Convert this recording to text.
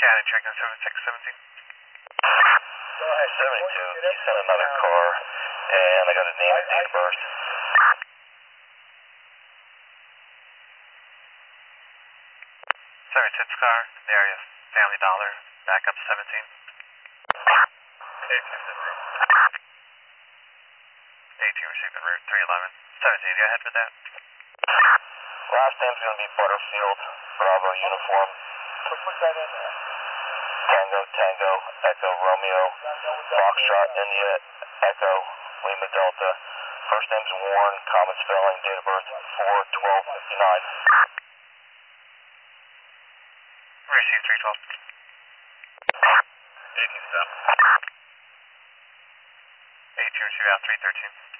County, checking 7617. Go ahead. 72, you sent another car, and I got a name and date of birth. 76 car, the area, Family Dollar, back up 17. 18 received en route 311. 17, go ahead with that. Last name's going to be Butterfield, Bravo uniform. Put that in there. Tango, Tango, Echo, Romeo, Foxtrot, India, Echo, Lima Delta. First name's Warren, common spelling, date of birth 4/12/59. Receive 312. 18 step. 18 receive out 313.